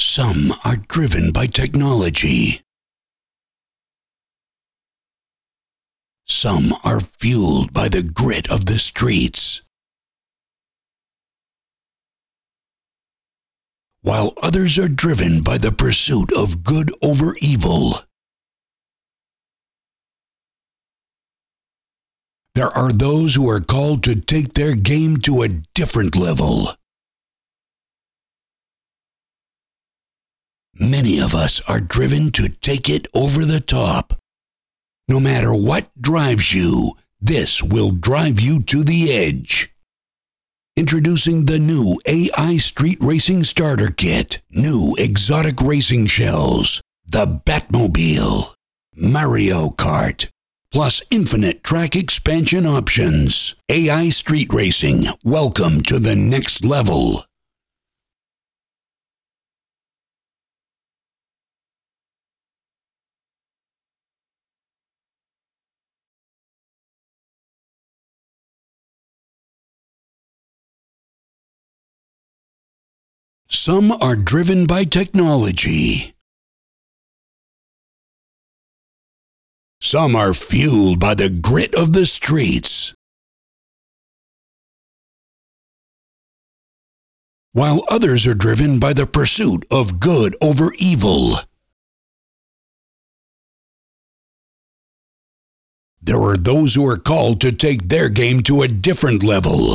Some are driven by technology. Some are fueled by the grit of the streets, while others are driven by the pursuit of good over evil. There are those who are called to take their game to a different level. Many of us are driven to take it over the top. No matter what drives you, this will drive you to the edge. Introducing the new AI Street Racing Starter Kit. New exotic racing shells. The Batmobile. Mario Kart. Plus infinite track expansion options. AI Street Racing. Welcome to the next level. Some are driven by technology. Some are fueled by the grit of the streets, while others are driven by the pursuit of good over evil. There are those who are called to take their game to a different level.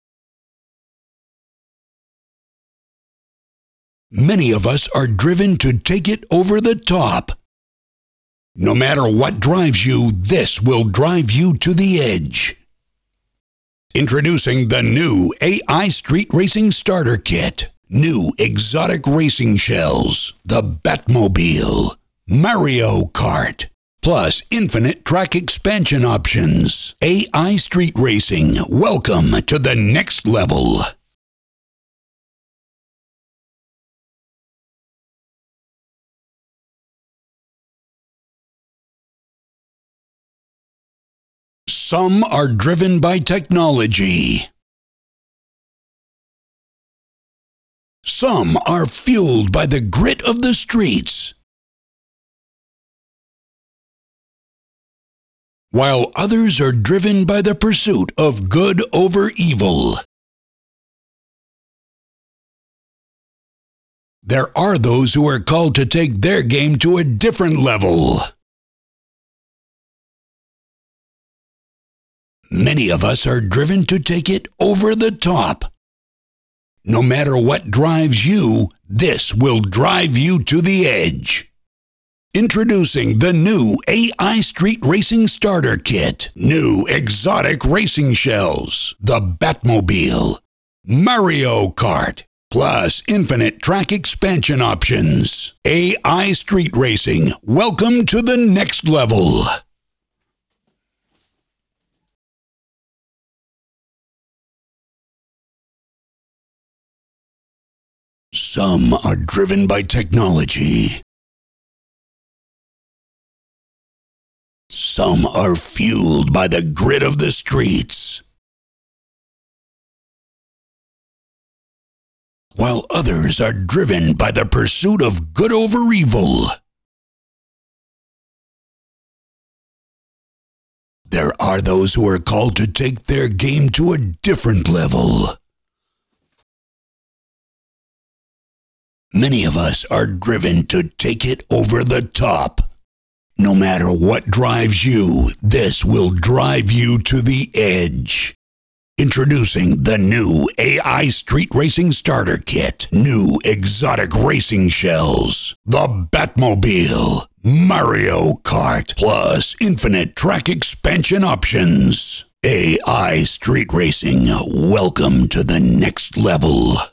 Many of us are driven to take it over the top. No matter what drives you, this will drive you to the edge. Introducing the new AI Street Racing Starter Kit. New exotic racing shells. The Batmobile. Mario Kart. Plus infinite track expansion options. AI Street Racing. Welcome to the next level. Some are driven by technology. Some are fueled by the grit of the streets, while others are driven by the pursuit of good over evil. There are those who are called to take their game to a different level. Many of us are driven to take it over the top. No matter what drives you, this will drive you to the edge. Introducing the new AI Street Racing Starter Kit. New exotic racing shells. The Batmobile. Mario Kart. Plus infinite track expansion options. AI Street Racing. Welcome to the next level. Some are driven by technology. Some are fueled by the grit of the streets, while others are driven by the pursuit of good over evil. There are those who are called to take their game to a different level. Many of us are driven to take it over the top. No matter what drives you, this will drive you to the edge. Introducing the new AI Street Racing Starter Kit. New exotic racing shells. The Batmobile. Mario Kart. Plus infinite track expansion options. AI Street Racing. Welcome to the next level.